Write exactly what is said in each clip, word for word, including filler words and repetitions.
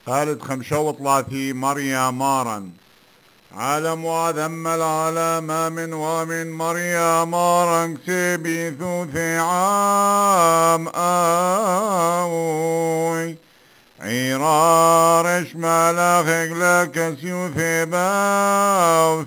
خالد خمسة وثلاثين مريم مارا عالم وذم العالم من ومن مريم مارا كسبي ثوثي عام آوي عرارش ملاخك لك سيوثي باو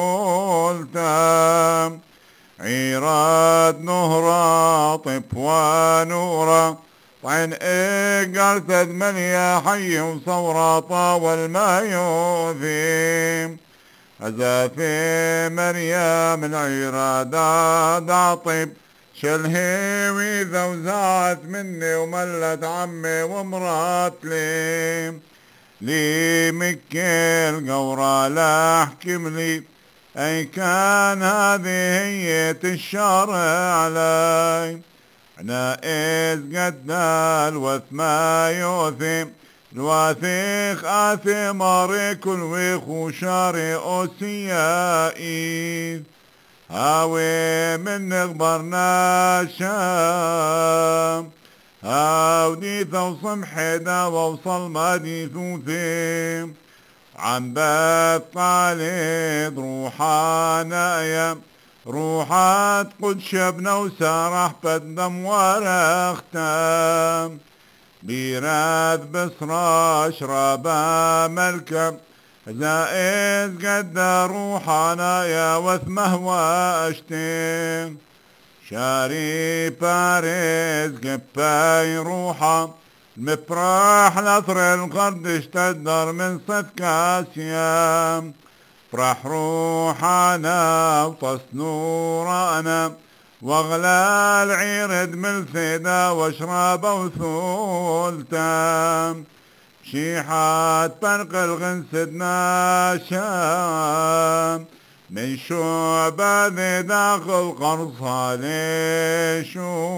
ثولتام عيراد نهرا طب ونورا طعن إيقال تدمن يا حي وصورا طاول ما يوثيم أزافي مريم العيراد عطب شلهيوي ذوزات مني وملت عمي ومرات لي لي مكيل قورا لا احكم لي أي كان هذه هي الشرع علي أنا إذ قد الوث ما يوثم الواثيخ آثمار كل ويخ وشاري أوسيائي هاوي من نغبرنا شام هاودي توصم حدا ووصل ما دي ثوثم عن باب قالد روحانا يا روحات قدش ابنا وسارح بدم ورختام بيراد بصرا شرابا مركب زائد قد روحانا يا وثمه واشتين شاري باريس قباي روحا مفراح نثر القرد اشتدر من صف كاسيام فرح روحنا وطس نورنا واغلى العيرد من ثيدا واشرب وثولتام شيحات برق الغنسدنا شام من شعبة داخل قرصها ليشو